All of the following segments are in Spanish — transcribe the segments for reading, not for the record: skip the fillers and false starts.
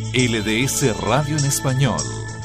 LDS Radio en Español.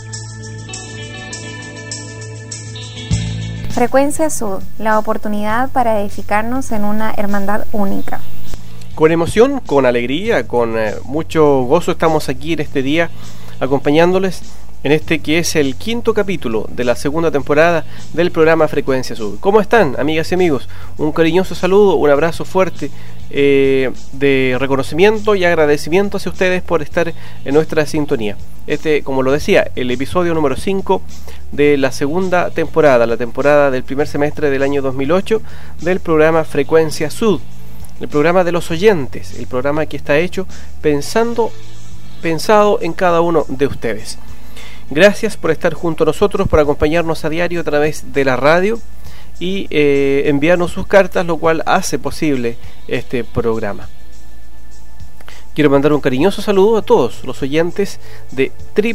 Frecuencia Sud, la oportunidad para edificarnos en una hermandad única. Con emoción, con alegría, con mucho gozo estamos aquí en este día acompañándoles en este que es el 5º capítulo de la segunda temporada del programa Frecuencia Sud. ¿Cómo están, amigas y amigos? Un cariñoso saludo, un abrazo fuerte de reconocimiento y agradecimiento hacia ustedes por estar en nuestra sintonía. Como lo decía, el episodio número 5 de la segunda temporada, la temporada del primer semestre del año 2008 del programa Frecuencia Sud, el programa de los oyentes, el programa que está hecho pensado en cada uno de ustedes. Gracias por estar junto a nosotros, por acompañarnos a diario a través de la radio y enviarnos sus cartas, lo cual hace posible este programa. Quiero mandar un cariñoso saludo a todos los oyentes de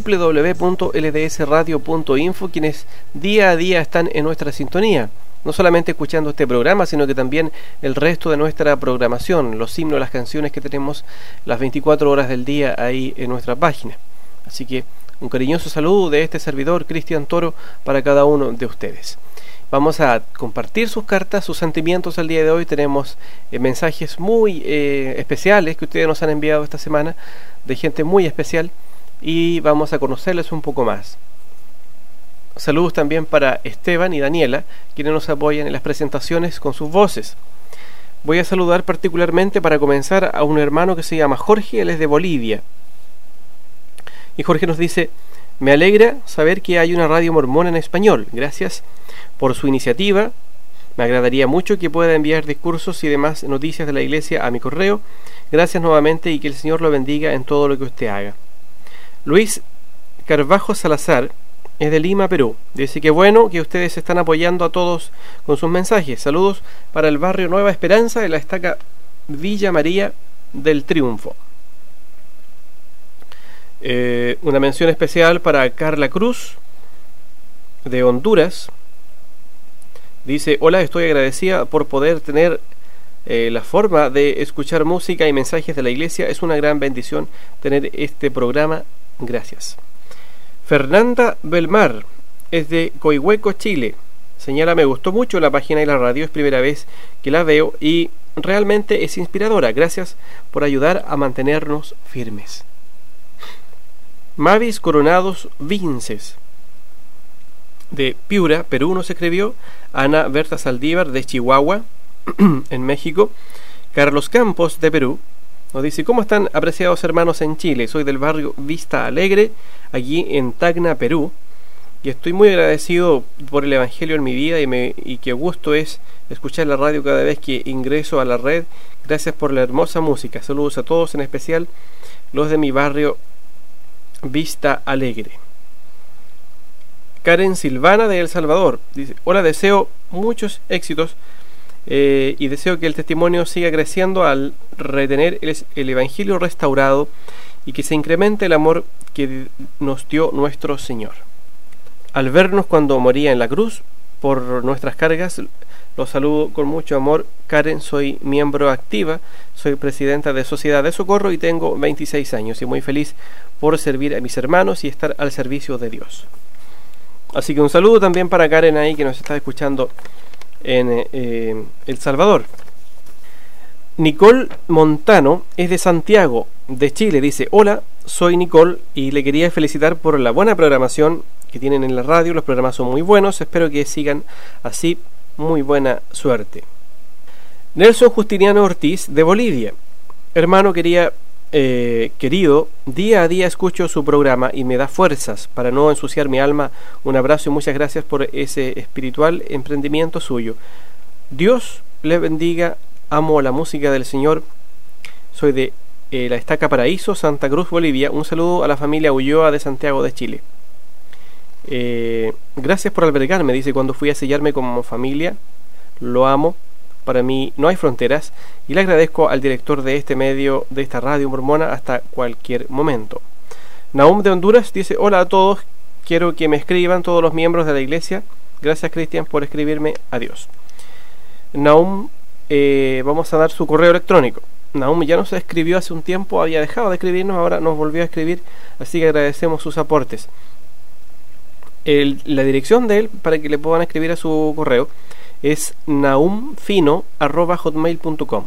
www.ldsradio.info, quienes día a día están en nuestra sintonía, no solamente escuchando este programa, sino que también el resto de nuestra programación, los himnos, las canciones que tenemos las 24 horas del día ahí en nuestra página. Así que un cariñoso saludo de este servidor, Cristian Toro, para cada uno de ustedes. Vamos a compartir sus cartas, sus sentimientos al día de hoy. Tenemos mensajes muy especiales que ustedes nos han enviado esta semana, de gente muy especial, y vamos a conocerles un poco más. Saludos también para Esteban y Daniela, quienes nos apoyan en las presentaciones con sus voces. Voy a saludar particularmente, para comenzar, a un hermano que se llama Jorge, él es de Bolivia. Y Jorge nos dice: me alegra saber que hay una radio mormona en español. Gracias por su iniciativa. Me agradaría mucho que pueda enviar discursos y demás noticias de la iglesia a mi correo. Gracias nuevamente y que el Señor lo bendiga en todo lo que usted haga. Luis Carvajo Salazar es de Lima, Perú. Dice que bueno que ustedes están apoyando a todos con sus mensajes. Saludos para el barrio Nueva Esperanza de la estaca Villa María del Triunfo. Una mención especial para Carla Cruz de Honduras. Dice: hola, estoy agradecida por poder tener la forma de escuchar música y mensajes de la iglesia. Es una gran bendición tener este programa. Gracias. Fernanda Belmar es de Coihueco, Chile. Señala: me gustó mucho la página y la radio, es primera vez que la veo y realmente es inspiradora. Gracias por ayudar a mantenernos firmes. Mavis Coronados Vinces de Piura, Perú, nos escribió. Ana Berta Saldívar de Chihuahua en México. Carlos Campos de Perú nos dice: ¿cómo están, apreciados hermanos en Chile? Soy del barrio Vista Alegre, aquí en Tacna, Perú, y estoy muy agradecido por el evangelio en mi vida y qué gusto es escuchar la radio cada vez que ingreso a la red. Gracias por la hermosa música. Saludos a todos, en especial los de mi barrio Vista Alegre. Karen Silvana de El Salvador dice: hola, deseo muchos éxitos y deseo que el testimonio siga creciendo al retener el evangelio restaurado y que se incremente el amor que nos dio nuestro Señor. Al vernos cuando moría en la cruz por nuestras cargas, los saludo con mucho amor. Karen, soy miembro activa, soy presidenta de Sociedad de Socorro y tengo 26 años y muy feliz por servir a mis hermanos y estar al servicio de Dios. Así que un saludo también para Karen ahí, que nos está escuchando en El Salvador. Nicole Montano es de Santiago, de Chile. Dice: hola, soy Nicole y le quería felicitar por la buena programación que tienen en la radio. Los programas son muy buenos, espero que sigan así. Muy buena suerte. Nelson Justiniano Ortiz de Bolivia: hermano querido, día a día escucho su programa y me da fuerzas para no ensuciar mi alma. Un abrazo y muchas gracias por ese espiritual emprendimiento suyo. Dios le bendiga. Amo la música del Señor. Soy de la Estaca Paraíso, Santa Cruz, Bolivia. Un saludo a la familia Ulloa de Santiago de Chile. Gracias por albergarme, dice, cuando fui a sellarme como familia. Lo amo. Para mí no hay fronteras y le agradezco al director de este medio, de esta radio mormona, hasta cualquier momento. Nahum de Honduras dice: hola a todos, quiero que me escriban todos los miembros de la iglesia. Gracias, Cristian, por escribirme. Adiós. Nahum, vamos a dar su correo electrónico. Nahum ya nos escribió hace un tiempo, había dejado de escribirnos, ahora nos volvió a escribir, así que agradecemos sus aportes. La dirección de él, para que le puedan escribir a su correo, es nahumfino@hotmail.com.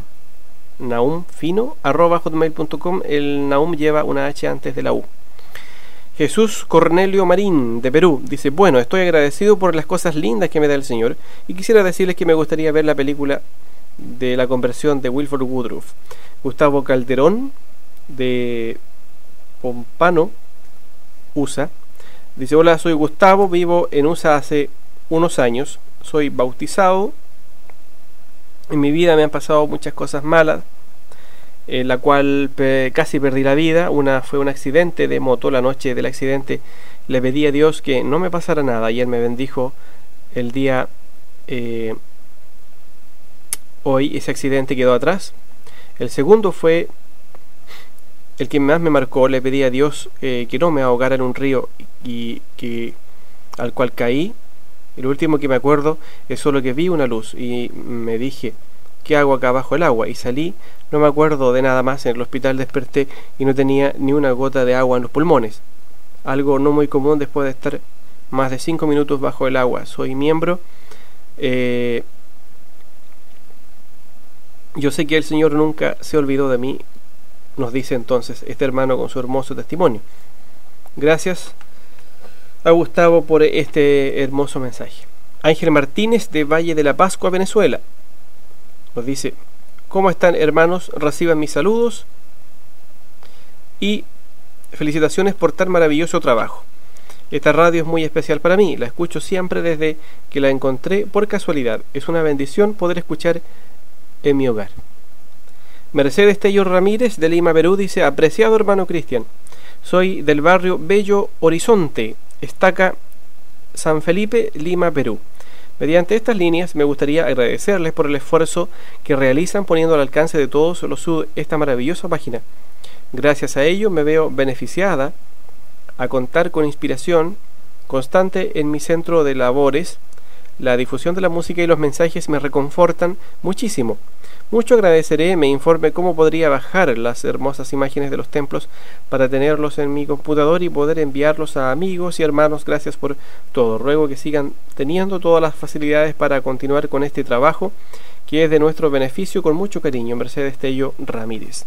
nahumfino@hotmail.com. El Nahum lleva una H antes de la U. Jesús Cornelio Marín, de Perú, dice: bueno, estoy agradecido por las cosas lindas que me da el Señor, y quisiera decirles que me gustaría ver la película de la conversión de Wilford Woodruff. Gustavo Calderón, de Pompano, USA, dice: hola, soy Gustavo, vivo en USA hace unos años, soy bautizado. En mi vida me han pasado muchas cosas malas, en la cual casi perdí la vida. Una fue un accidente de moto. La noche del accidente le pedí a Dios que no me pasara nada, y Él me bendijo el día hoy. Ese accidente quedó atrás. El segundo fue el que más me marcó. Le pedí a Dios que no me ahogara en un río al cual caí. Y lo último que me acuerdo es solo que vi una luz y me dije: ¿qué hago acá bajo el agua? Y salí. No me acuerdo de nada más. En el hospital desperté y no tenía ni una gota de agua en los pulmones, algo no muy común después de estar más de 5 minutos bajo el agua. Soy miembro. Yo sé que el Señor nunca se olvidó de mí, nos dice entonces este hermano con su hermoso testimonio. Gracias a Gustavo por este hermoso mensaje. Ángel Martínez, de Valle de la Pascua, Venezuela, nos dice: ¿cómo están, hermanos? Reciban mis saludos y felicitaciones por tan maravilloso trabajo. Esta radio es muy especial para mí, la escucho siempre desde que la encontré por casualidad. Es una bendición poder escuchar en mi hogar. Mercedes Tello Ramírez, de Lima, Perú, dice: apreciado hermano Cristian, soy del barrio Bello Horizonte, Estaca, San Felipe, Lima, Perú. Mediante estas líneas me gustaría agradecerles por el esfuerzo que realizan poniendo al alcance de todos los esta maravillosa página. Gracias a ello me veo beneficiada a contar con inspiración constante en mi centro de labores. La difusión de la música y los mensajes me reconfortan muchísimo. Mucho agradeceré me informe cómo podría bajar las hermosas imágenes de los templos para tenerlos en mi computador y poder enviarlos a amigos y hermanos. Gracias por todo. Ruego que sigan teniendo todas las facilidades para continuar con este trabajo que es de nuestro beneficio. Con mucho cariño, Mercedes Tello Ramírez.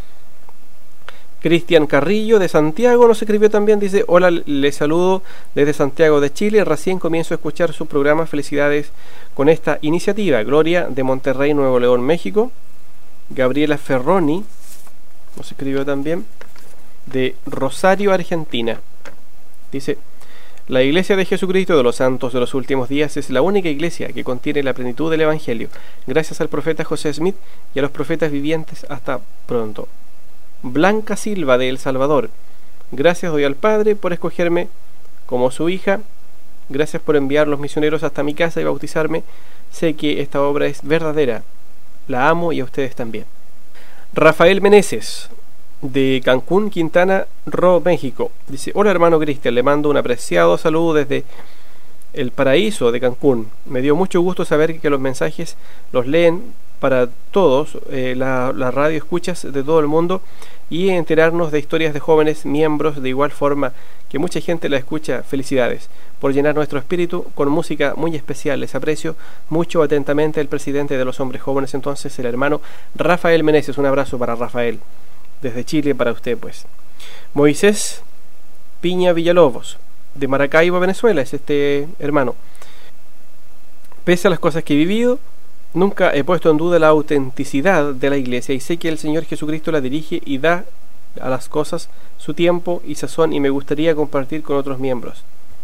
Cristian Carrillo, de Santiago, nos escribió también. Dice: hola, les saludo desde Santiago de Chile. Recién comienzo a escuchar su programa. Felicidades con esta iniciativa. Gloria, de Monterrey, Nuevo León, México. Gabriela Ferroni nos escribió también, de Rosario, Argentina. Dice: la Iglesia de Jesucristo de los Santos de los Últimos Días es la única iglesia que contiene la plenitud del Evangelio. Gracias al profeta José Smith y a los profetas vivientes. Hasta pronto. Blanca Silva, de El Salvador: gracias doy al Padre por escogerme como su hija. Gracias por enviar los misioneros hasta mi casa y bautizarme. Sé que esta obra es verdadera. La amo y a ustedes también. Rafael Meneses, de Cancún, Quintana Roo, México, dice: hola hermano Cristian, le mando un apreciado saludo desde el paraíso de Cancún. Me dio mucho gusto saber que los mensajes los leen para todos, la radio escuchas de todo el mundo, y enterarnos de historias de jóvenes miembros de igual forma que mucha gente la escucha. Felicidades por llenar nuestro espíritu con música muy especial. Les aprecio mucho. Atentamente, el presidente de los hombres jóvenes, entonces, el hermano Rafael Meneses. Un abrazo para Rafael desde Chile para usted, pues. Moisés Piña Villalobos, de Maracaibo, Venezuela, es este hermano. Pese a las cosas que he vivido, nunca he puesto en duda la autenticidad de la iglesia y sé que el Señor Jesucristo la dirige y da a las cosas su tiempo y sazón, y me gustaría compartir con otros miembros.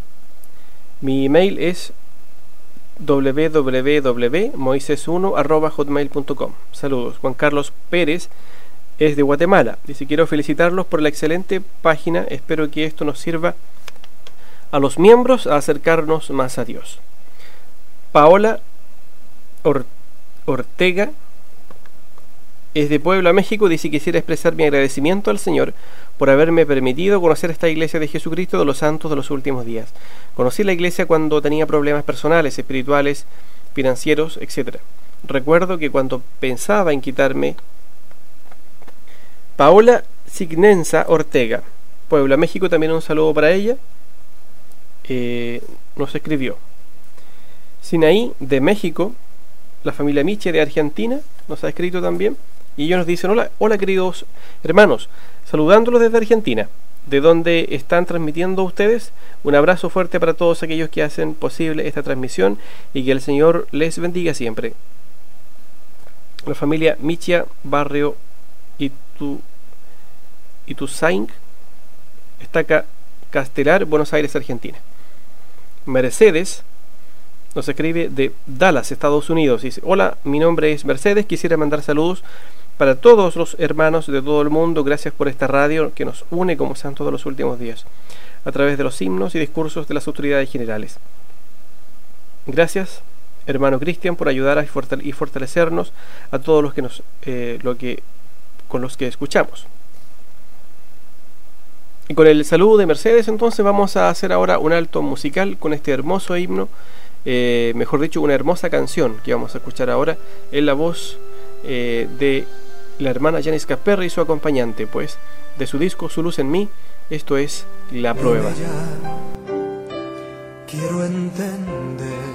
Mi email es www.moises1@hotmail.com. Saludos. Juan Carlos Pérez es de Guatemala. Dice: quiero felicitarlos por la excelente página. Espero que esto nos sirva a los miembros a acercarnos más a Dios. Paola Ortega es de Puebla, México. Dice: quisiera expresar mi agradecimiento al Señor por haberme permitido conocer esta iglesia de Jesucristo de los Santos de los Últimos Días. Conocí la iglesia cuando tenía problemas personales, espirituales, financieros, etc. Recuerdo que cuando pensaba en quitarme Paola Signenza Ortega, Puebla, México, también un saludo para ella. Nos escribió. Sinaí de México, la familia Miche de Argentina nos ha escrito también, y ellos nos dicen: hola queridos hermanos, saludándolos desde Argentina, de donde están transmitiendo ustedes. Un abrazo fuerte para todos aquellos que hacen posible esta transmisión, y que el Señor les bendiga siempre. La familia Michia, barrio Ituzaingó, Estaca Castelar, Buenos Aires, Argentina. Mercedes nos escribe de Dallas, Estados Unidos. Dice: hola, mi nombre es Mercedes, quisiera mandar saludos para todos los hermanos de todo el mundo. Gracias por esta radio que nos une como santos de los últimos días, a través de los himnos y discursos de las autoridades generales. Gracias, hermano Cristian, por ayudar y fortalecernos a todos los que con los que escuchamos. Y con el saludo de Mercedes, entonces vamos a hacer ahora un alto musical con este hermoso himno, mejor dicho, una hermosa canción que vamos a escuchar ahora en la voz de la hermana Janice Casperry y su acompañante, pues, de su disco Su luz en mí. Esto es La Prueba. Quiero entender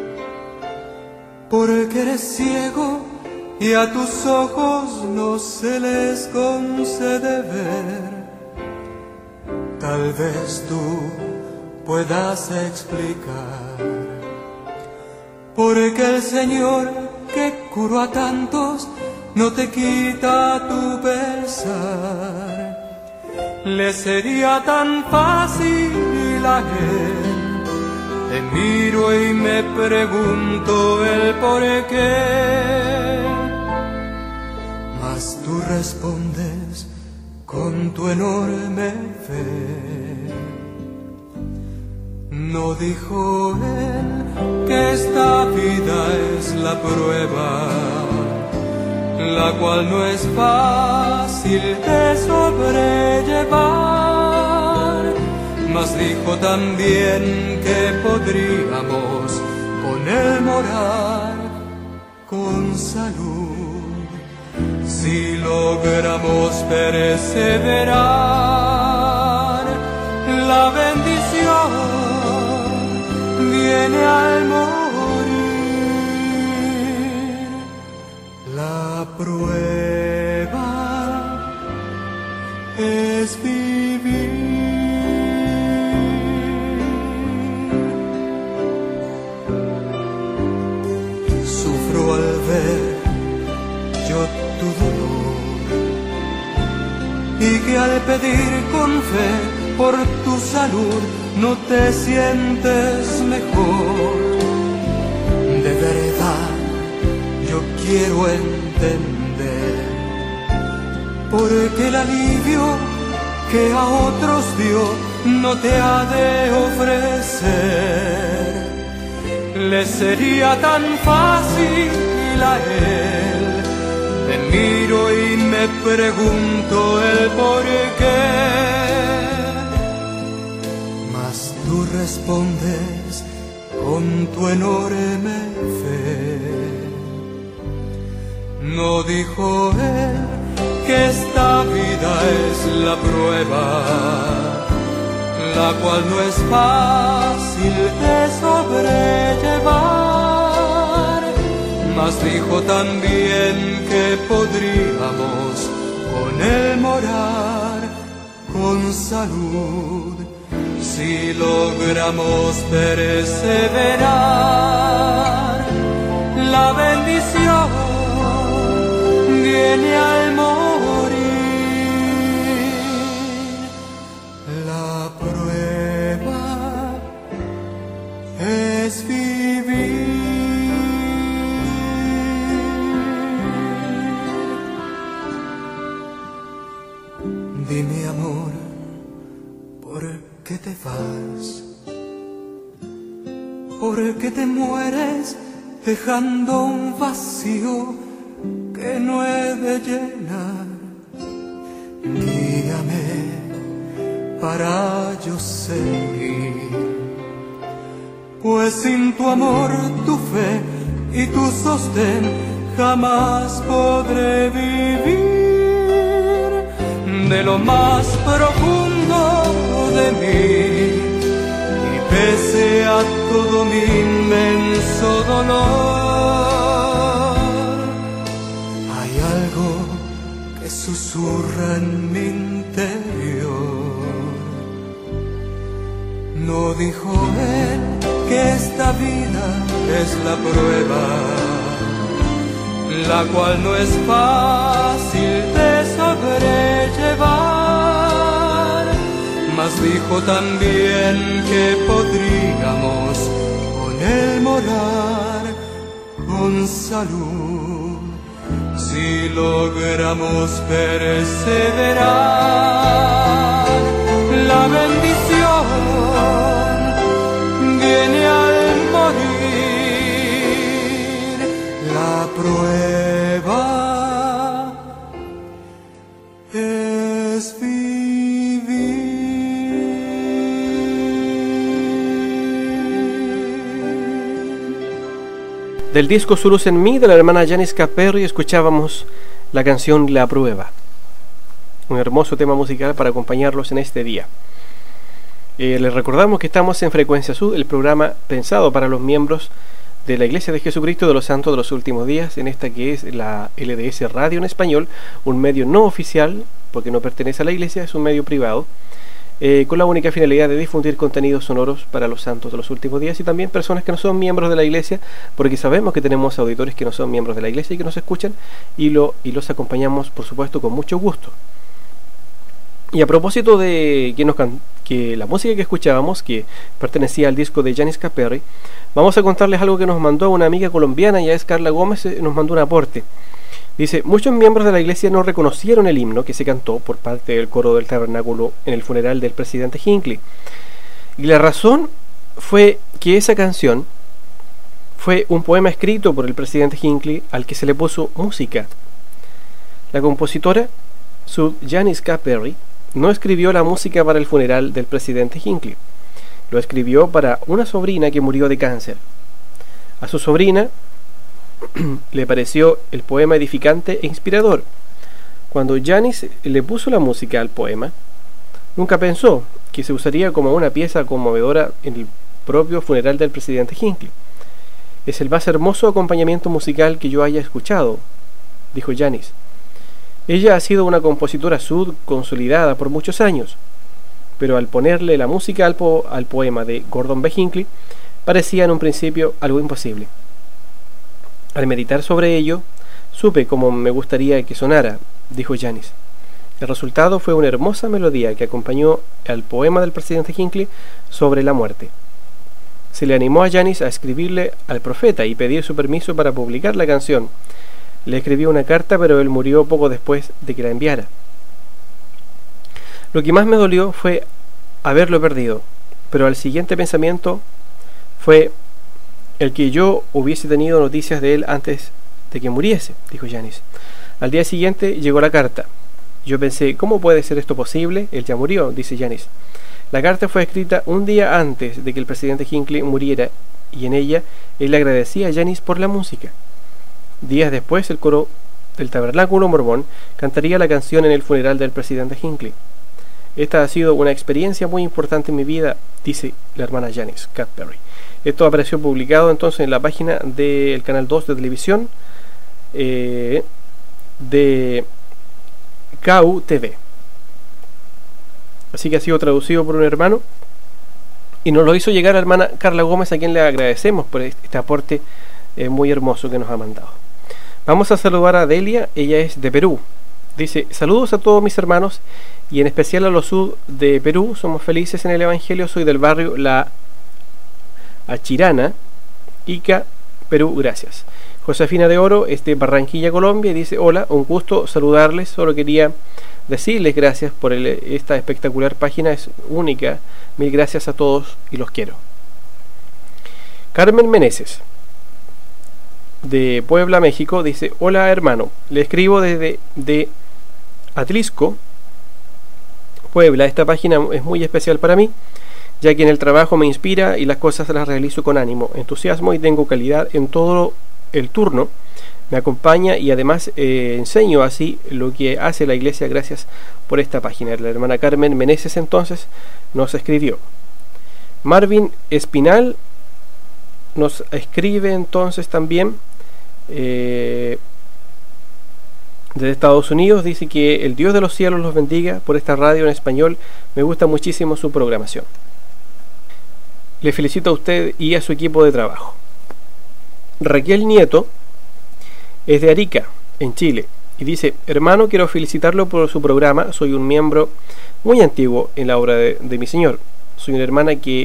porque eres ciego y a tus ojos no se les concede ver. Tal vez tú puedas explicar por qué el Señor que curó a tantos no te quita tu pesar. Le sería tan fácil a Él. Te miro y me pregunto el por qué, mas tú respondes con tu enorme fe. No dijo Él que esta vida es la prueba, la cual no es fácil de sobrellevar, mas dijo también que podríamos con Él morar con salud, si logramos perseverar. La bendición viene al morir, la prueba es vivir. Sufro al ver yo tu dolor, y que al pedir con fe por tu salud no te sientes mejor. De verdad yo quiero entender por qué el alivio que a otros dio no te ha de ofrecer. Le sería tan fácil a Él. Te miro y me pregunto el por qué, mas tú respondes con tu enorme fe. No dijo Él que esta vida es la prueba, la cual no es fácil de sobrellevar, mas dijo también que podríamos con Él morar con salud, si logramos perseverar. La bendición viene al morir, la prueba es vivir. Dime, amor, ¿por qué te vas? ¿Por qué te mueres dejando un vacío que no he de llenar? Guíame para yo seguir, pues sin tu amor, tu fe y tu sostén jamás podré vivir. de lo más profundo de mí, y pese a todo mi inmenso dolor, hay algo que susurra en mi interior. No dijo él que esta vida es la prueba, la cual no es fácil de sobrellevar, mas dijo también que podríamos con él morar con salud, si logramos perseverar. La bendición viene al morir, la prueba es vivir. Del disco Su luz en mí, de la hermana Janice Capperry, escuchábamos la canción La Prueba. Un hermoso tema musical para acompañarlos en este día. Les recordamos que estamos en Frecuencia Sud, el programa pensado para los miembros de la Iglesia de Jesucristo de los Santos de los Últimos Días, en esta que es la LDS Radio en Español, un medio no oficial, porque no pertenece a la Iglesia, es un medio privado, con la única finalidad de difundir contenidos sonoros para los santos de los últimos días y también personas que no son miembros de la Iglesia, porque sabemos que tenemos auditores que no son miembros de la Iglesia y que nos escuchan, y los acompañamos, por supuesto, con mucho gusto. Y a propósito de que la música que escuchábamos, que pertenecía al disco de Janice Capperry, vamos a contarles algo que nos mandó una amiga colombiana, ya es Carla Gómez, nos mandó un aporte. Dice: muchos miembros de la iglesia no reconocieron el himno que se cantó por parte del coro del tabernáculo en el funeral del presidente Hinckley. Y la razón fue que esa canción fue un poema escrito por el presidente Hinckley al que se le puso música. La compositora, Sue Janice Capperry, no escribió la música para el funeral del presidente Hinckley. Lo escribió para una sobrina que murió de cáncer. A su sobrina le pareció el poema edificante e inspirador. Cuando Janice le puso la música al poema, nunca pensó que se usaría como una pieza conmovedora en el propio funeral del presidente Hinckley. Es el más hermoso acompañamiento musical que yo haya escuchado, dijo Janice. Ella ha sido una compositora sud consolidada por muchos años, pero al ponerle la música al poema de Gordon B. Hinckley, parecía en un principio algo imposible. Al meditar sobre ello, supe cómo me gustaría que sonara, dijo Janice. El resultado fue una hermosa melodía que acompañó al poema del presidente Hinckley sobre la muerte. Se le animó a Janice a escribirle al profeta y pedir su permiso para publicar la canción. Le escribió una carta, pero él murió poco después de que la enviara. Lo que más me dolió fue haberlo perdido, pero el siguiente pensamiento fue el que yo hubiese tenido noticias de él antes de que muriese, dijo Janice. Al día siguiente llegó la carta. Yo pensé, ¿cómo puede ser esto posible? Él ya murió, dice Janice. La carta fue escrita un día antes de que el presidente Hinckley muriera, y en ella él agradecía a Janice por la música. Días después, el coro del tabernáculo mormón cantaría la canción en el funeral del presidente Hinckley. Esta ha sido una experiencia muy importante en mi vida, dice la hermana Janice Capperry. Esto apareció publicado entonces en la página del canal 2 de televisión de KUTV. Así que ha sido traducido por un hermano y nos lo hizo llegar a la hermana Carla Gómez, a quien le agradecemos por este aporte muy hermoso que nos ha mandado. Vamos a saludar a Delia, ella es de Perú. Dice: saludos a todos mis hermanos y en especial a los sud de Perú, somos felices en el Evangelio, soy del barrio La Achirana, Ica, Perú, gracias. Josefina de Oro es de Barranquilla, Colombia, y dice: hola, un gusto saludarles, solo quería decirles gracias por esta espectacular página, es única, mil gracias a todos y los quiero. Carmen Meneses de Puebla, México, dice: hola hermano, le escribo desde Atlisco, Puebla. Esta página es muy especial para mí, ya que en el trabajo me inspira y las cosas las realizo con ánimo, entusiasmo y tengo calidad en todo el turno me acompaña y además enseño así lo que hace la iglesia. Gracias por esta página. La hermana Carmen Meneses entonces nos escribió. Marvin Espinal nos escribe entonces también desde Estados Unidos. Dice que el Dios de los cielos los bendiga por esta radio en español. Me gusta muchísimo su programación. Le felicito a usted y a su equipo de trabajo. Raquel Nieto es de Arica, en Chile, y dice: hermano, quiero felicitarlo por su programa. Soy un miembro muy antiguo en la obra de mi Señor. Soy una hermana que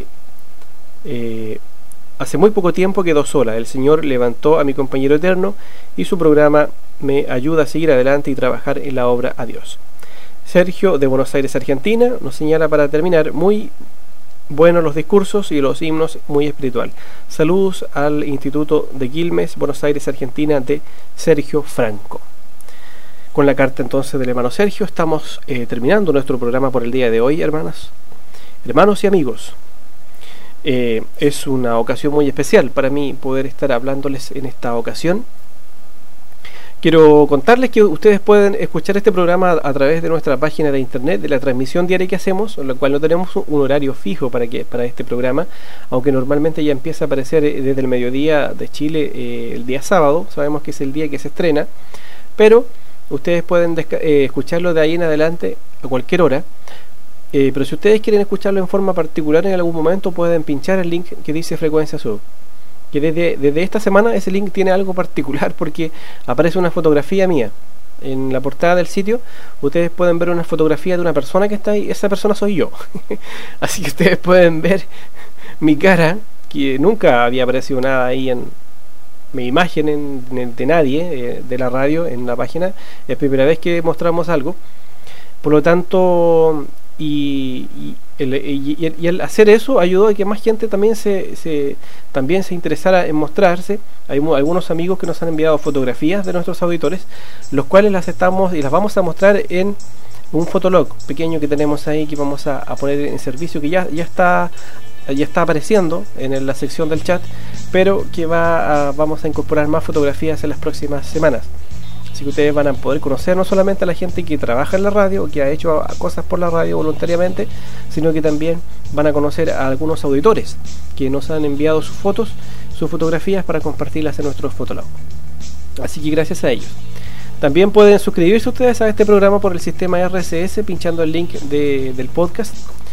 hace muy poco tiempo quedó sola. El Señor levantó a mi compañero eterno y su programa me ayuda a seguir adelante y trabajar en la obra a Dios. Sergio de Buenos Aires, Argentina, nos señala para terminar: muy buenos los discursos y los himnos, muy espiritual. Saludos al Instituto de Quilmes, Buenos Aires, Argentina, de Sergio Franco. Con la carta entonces del hermano Sergio estamos terminando nuestro programa por el día de hoy, hermanos y amigos. Es una ocasión muy especial para mí poder estar hablándoles en esta ocasión. Quiero contarles que ustedes pueden escuchar este programa a través de nuestra página de internet, de la transmisión diaria que hacemos, en la cual no tenemos un horario fijo para este programa, aunque normalmente ya empieza a aparecer desde el mediodía de Chile el día sábado. Sabemos que es el día que se estrena, pero ustedes pueden escucharlo de ahí en adelante a cualquier hora. Pero si ustedes quieren escucharlo en forma particular en algún momento, pueden pinchar el link que dice Frecuencia Sud. Que desde esta semana ese link tiene algo particular, porque aparece una fotografía mía en la portada del sitio. Ustedes pueden ver una fotografía de una persona que está ahí. Esa persona soy yo. Así que ustedes pueden ver mi cara, que nunca había aparecido nada ahí en mi imagen de nadie de la radio en la página. Es primera vez que mostramos algo. Por lo tanto, y el hacer eso ayudó a que más gente también se interesara en mostrarse. Hay algunos amigos que nos han enviado fotografías de nuestros auditores, los cuales las vamos a mostrar en un fotolog pequeño que tenemos ahí, que vamos a poner en servicio, que ya está apareciendo en la sección del chat, pero que vamos a incorporar más fotografías en las próximas semanas. Así que ustedes van a poder conocer no solamente a la gente que trabaja en la radio o que ha hecho cosas por la radio voluntariamente, sino que también van a conocer a algunos auditores que nos han enviado sus fotos, sus fotografías, para compartirlas en nuestros fotologs. Así que gracias a ellos. También pueden suscribirse ustedes a este programa por el sistema RSS pinchando el link del podcast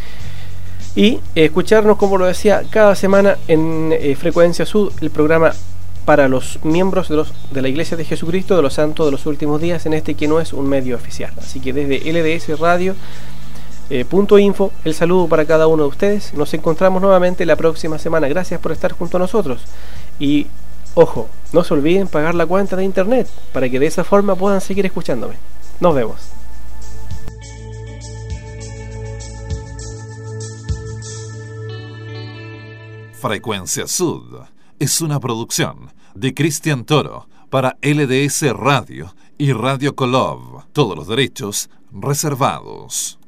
y escucharnos, como lo decía, cada semana en Frecuencia Sud, el programa para los miembros de la Iglesia de Jesucristo de los Santos de los Últimos Días, en que no es un medio oficial. Así que desde LDS Radio .info, el saludo para cada uno de ustedes. Nos encontramos nuevamente la próxima semana. Gracias por estar junto a nosotros. Y ojo, no se olviden pagar la cuenta de internet para que de esa forma puedan seguir escuchándome. Nos vemos. Frecuencia Sud es una producción de Cristian Toro para LDS Radio y Radio Colov. Todos los derechos reservados.